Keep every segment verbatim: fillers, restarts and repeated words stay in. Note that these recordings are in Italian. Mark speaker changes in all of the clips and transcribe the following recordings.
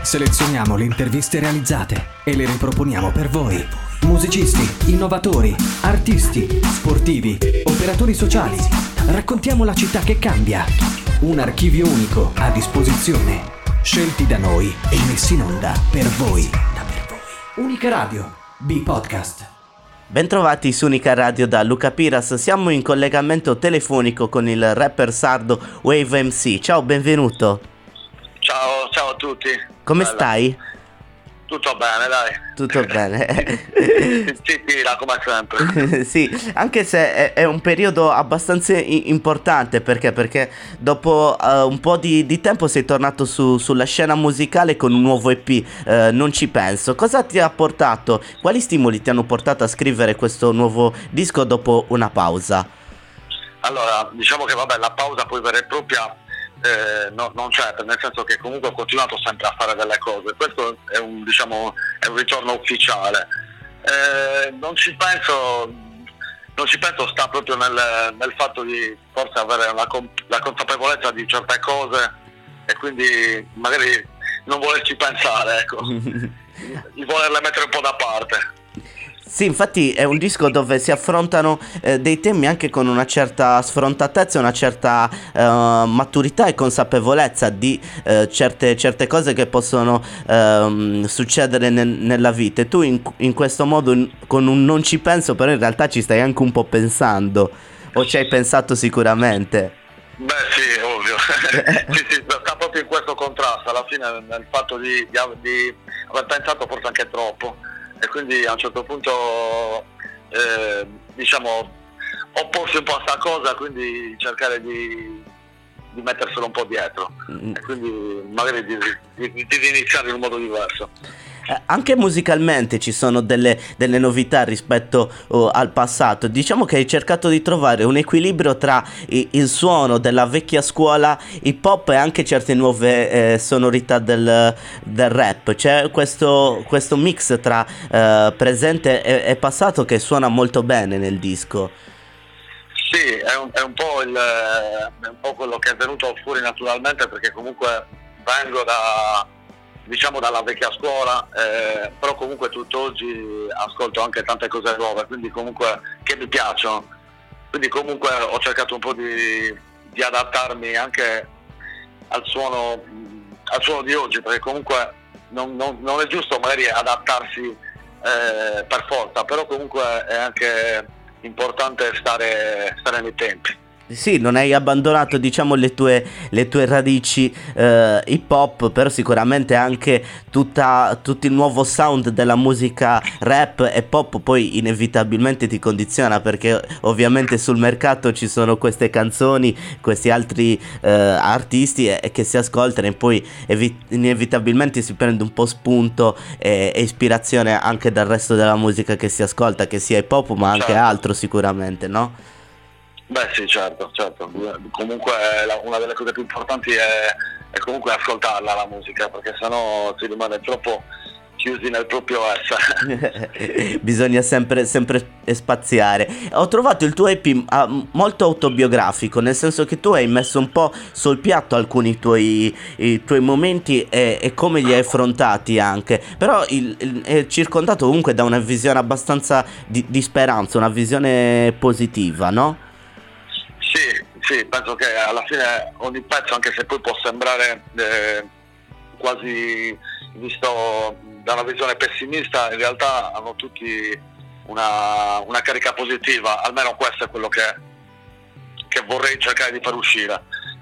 Speaker 1: Selezioniamo le interviste realizzate e le riproponiamo per voi. Musicisti, innovatori, artisti, sportivi, operatori sociali. Raccontiamo la città che cambia. Un archivio unico a disposizione. Scelti da noi e messi in onda per voi. Unica Radio, B-Podcast.
Speaker 2: Bentrovati su Unica Radio da Luca Piras, siamo in collegamento telefonico con il rapper sardo Wave M C. Ciao, benvenuto.
Speaker 3: Ciao, ciao a tutti.
Speaker 2: Come
Speaker 3: Bella.
Speaker 2: stai?
Speaker 3: Tutto bene, dai.
Speaker 2: Tutto bene.
Speaker 3: Si tira come sempre.
Speaker 2: Sì, anche se è, è un periodo abbastanza i- importante perché perché dopo uh, un po' di, di tempo sei tornato su, sulla scena musicale con un nuovo E P, uh, Non ci penso. Cosa ti ha portato? Quali stimoli ti hanno portato a scrivere questo nuovo disco dopo una pausa?
Speaker 3: Allora, diciamo che vabbè, la pausa poi vera e propria eh, no, non c'è, nel senso che comunque ho continuato sempre a fare delle cose. Questo è un, diciamo, è un ritorno ufficiale. Eh, non ci penso, non ci penso sta proprio nel, nel fatto di forse avere la, la consapevolezza di certe cose e quindi magari non volerci pensare, ecco, di volerle mettere un po' da parte.
Speaker 2: Sì, infatti è un disco dove si affrontano eh, dei temi anche con una certa sfrontatezza, una certa eh, maturità e consapevolezza di eh, certe, certe cose che possono ehm, succedere nel, nella vita. E tu in, in questo modo, in, con un non ci penso, però in realtà ci stai anche un po' pensando, o ci hai pensato sicuramente?
Speaker 3: Beh sì, ovvio. Sì, sì, sta proprio in questo contrasto, alla fine nel fatto di, di, di aver pensato forse anche troppo. E quindi a un certo punto eh, diciamo opporsi un po' a sta cosa, quindi cercare di, di metterselo un po' dietro mm. e quindi magari di, di, di iniziare in un modo diverso.
Speaker 2: Eh, anche musicalmente ci sono delle, delle novità rispetto oh, al passato. Diciamo che hai cercato di trovare un equilibrio tra i, il suono della vecchia scuola hip hop e anche certe nuove eh, sonorità del, del rap. C'è questo, questo mix tra eh, presente e, e passato che suona molto bene nel disco.
Speaker 3: Sì, è un, è un po' il, è un po' quello che è venuto fuori naturalmente, perché comunque vengo da, diciamo, dalla vecchia scuola, eh, però comunque tutt'oggi ascolto anche tante cose nuove, quindi comunque che mi piacciono, quindi comunque ho cercato un po' di, di adattarmi anche al suono, al suono di oggi, perché comunque non, non, non è giusto magari adattarsi eh, per forza, però comunque è anche importante stare, stare nei tempi.
Speaker 2: Sì, non hai abbandonato, diciamo, le tue, le tue radici eh, hip hop, però sicuramente anche tutta, tutto il nuovo sound della musica rap e pop poi inevitabilmente ti condiziona, perché ovviamente sul mercato ci sono queste canzoni, questi altri eh, artisti e, e che si ascoltano e poi evi- inevitabilmente si prende un po' spunto e, e ispirazione anche dal resto della musica che si ascolta, che sia hip hop ma anche
Speaker 3: certo.
Speaker 2: altro sicuramente, no?
Speaker 3: Beh sì, certo, certo. Comunque la, una delle cose più importanti è, è comunque ascoltarla la musica, perché sennò si rimane troppo chiusi nel proprio essere.
Speaker 2: Bisogna sempre, sempre spaziare. Ho trovato il tuo E P uh, molto autobiografico, nel senso che tu hai messo un po' sul piatto alcuni tuoi, i tuoi momenti e, e come li hai affrontati anche, però il, il, è circondato comunque da una visione abbastanza di, di speranza, una visione positiva, no?
Speaker 3: Sì, sì, penso che alla fine ogni pezzo, anche se poi può sembrare eh, quasi visto da una visione pessimista, in realtà hanno tutti una, una carica positiva, almeno questo è quello che, che vorrei cercare di far uscire.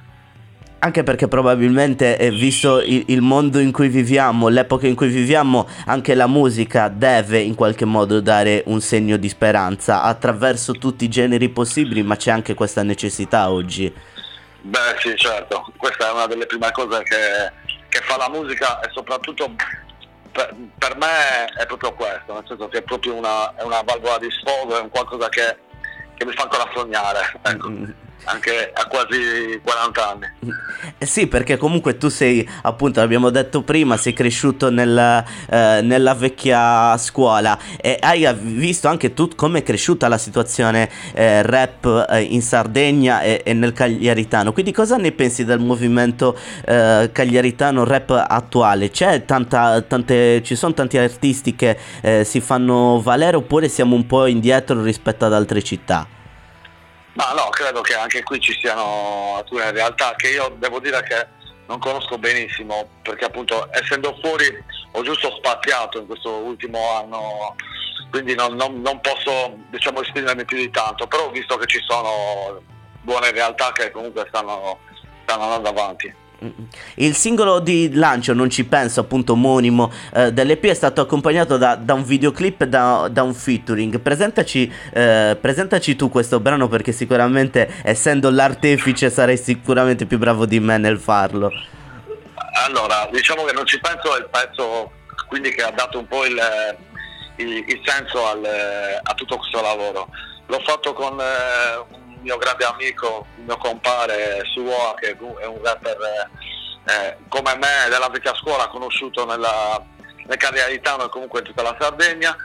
Speaker 2: Anche perché probabilmente, eh, visto il, il mondo in cui viviamo, l'epoca in cui viviamo, anche la musica deve in qualche modo dare un segno di speranza attraverso tutti i generi possibili, ma c'è anche questa necessità oggi.
Speaker 3: Beh sì, certo, questa è una delle prime cose che, che fa la musica, e soprattutto per, per me è proprio questo, nel senso che è proprio una, è una valvola di sfogo, è un qualcosa che, che mi fa ancora sognare, ecco. anche a quasi quaranta anni.
Speaker 2: Eh sì, perché comunque tu sei, appunto, l'abbiamo detto prima, sei cresciuto nella, eh, nella vecchia scuola e hai visto anche tu come è cresciuta la situazione eh, rap eh, in Sardegna e, e nel Cagliaritano. Quindi cosa ne pensi del movimento eh, cagliaritano rap attuale? C'è tanta, tante, ci sono tanti artisti che eh, si fanno valere oppure siamo un po' indietro rispetto ad altre città?
Speaker 3: Ma no, credo che anche qui ci siano alcune realtà che io devo dire che non conosco benissimo, perché appunto essendo fuori ho giusto spaziato in questo ultimo anno, quindi non, non, non posso, diciamo, esprimermi più di tanto, però ho visto che ci sono buone realtà che comunque stanno, stanno andando avanti.
Speaker 2: Il singolo di lancio, Non ci penso, appunto omonimo eh, dell'E P, è stato accompagnato da, da un videoclip e da, da un featuring. Presentaci, eh, presentaci tu questo brano, perché sicuramente, essendo l'artefice, sarai sicuramente più bravo di me nel farlo.
Speaker 3: Allora, diciamo che Non ci penso è il pezzo quindi che ha dato un po' il, il, il senso al, a tutto questo lavoro. L'ho fatto con eh, un mio grande amico, il mio compare Suoa, che è un rapper eh, come me della vecchia scuola, conosciuto nella, nel Cagliaritano e comunque in tutta la Sardegna.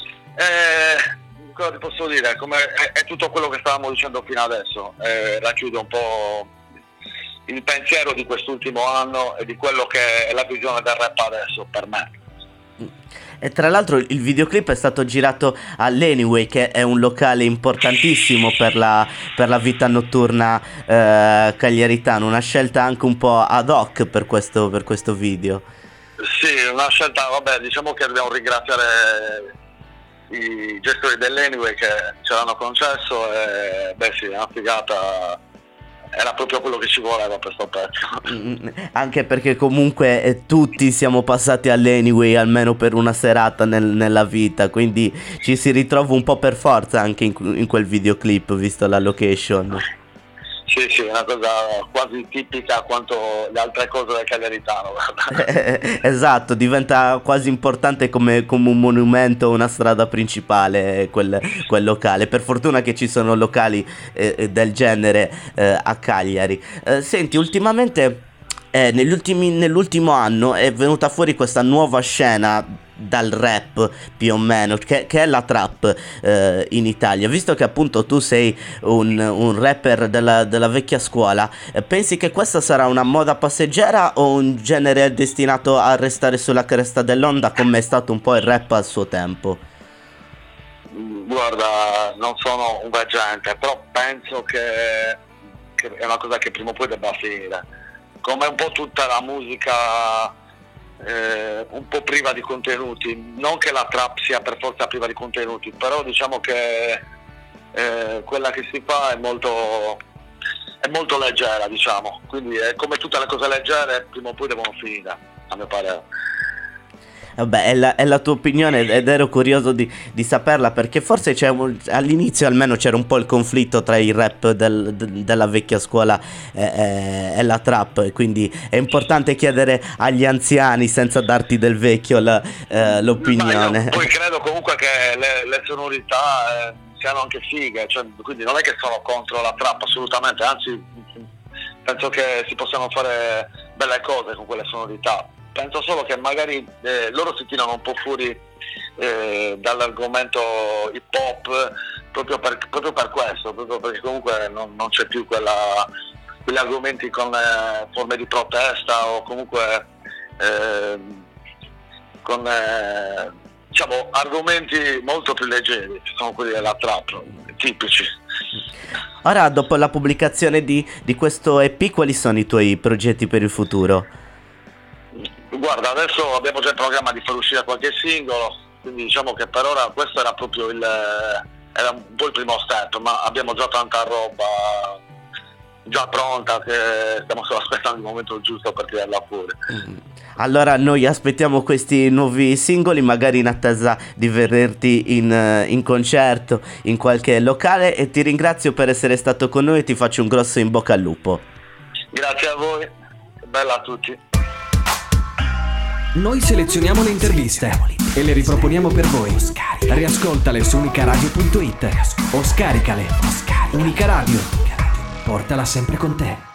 Speaker 3: E, cosa ti posso dire? Come, è, è tutto quello che stavamo dicendo fino adesso, eh, racchiude un po' il pensiero di quest'ultimo anno e di quello che è la visione del rap adesso per me.
Speaker 2: E tra l'altro il videoclip è stato girato all'Anyway, che è un locale importantissimo per la, per la vita notturna eh, cagliaritana, una scelta anche un po' ad hoc per questo, per questo video.
Speaker 3: Sì, una scelta, vabbè, diciamo che dobbiamo ringraziare i gestori dell'Anyway che ce l'hanno concesso e beh sì, è una figata. Era proprio quello che ci voleva per questo pezzo.
Speaker 2: Anche perché comunque eh, tutti siamo passati all'Anyway almeno per una serata nel, nella vita, quindi ci si ritrova un po' per forza anche in, in quel videoclip, visto la location.
Speaker 3: Sì, sì, è una cosa quasi tipica quanto le altre cose del Cagliaritano, guarda.
Speaker 2: Esatto, diventa quasi importante come, come un monumento, una strada principale, quel, quel locale. Per fortuna che ci sono locali eh, del genere eh, a Cagliari. Eh, senti, ultimamente, eh, negli ultimi, nell'ultimo anno è venuta fuori questa nuova scena dal rap, più o meno, che, che è la trap eh, in Italia. Visto che appunto tu sei un, un rapper della, della vecchia scuola, eh, pensi che questa sarà una moda passeggera o un genere destinato a restare sulla cresta dell'onda, come è stato un po' il rap al suo tempo?
Speaker 3: Guarda, non sono un veggente, però penso che, che è una cosa che prima o poi debba finire, come un po' tutta la musica Eh, un po' priva di contenuti. Non che la trap sia per forza priva di contenuti, però diciamo che eh, quella che si fa è molto è molto leggera, diciamo, quindi è come tutte le cose leggere, prima o poi devono finire, a mio parere.
Speaker 2: Vabbè, è la, è la tua opinione ed ero curioso di, di saperla, perché forse c'è un, all'inizio almeno c'era un po' il conflitto tra il rap del, de, della vecchia scuola e, e, e la trap, quindi è importante chiedere agli anziani senza darti del vecchio la, eh, l'opinione.
Speaker 3: Io poi credo comunque che le, le sonorità eh, siano anche fighe, cioè, quindi non è che sono contro la trap assolutamente, anzi penso che si possano fare belle cose con quelle sonorità. Penso solo che magari eh, loro si tirano un po' fuori eh, dall'argomento hip hop proprio per, proprio per questo, proprio perché comunque non, non c'è più quella, quegli argomenti con eh, forme di protesta o comunque eh, con eh, diciamo argomenti molto più leggeri, che sono quelli della trap, tipici.
Speaker 2: Ora, dopo la pubblicazione di, di questo E P, quali sono i tuoi progetti per il futuro?
Speaker 3: Guarda, adesso abbiamo già in programma di far uscire qualche singolo, quindi diciamo che per ora questo era proprio il era un po' il primo step, ma abbiamo già tanta roba già pronta che stiamo solo aspettando il momento giusto per tirarla fuori.
Speaker 2: Allora noi aspettiamo questi nuovi singoli, magari in attesa di vederti in, in concerto in qualche locale, e ti ringrazio per essere stato con noi e ti faccio un grosso in bocca al lupo.
Speaker 3: Grazie a voi, bella a tutti.
Speaker 1: Noi selezioniamo le interviste e le riproponiamo per voi. Riascoltale su unicaradio punto it o scaricale. Unica Radio. portala sempre con te.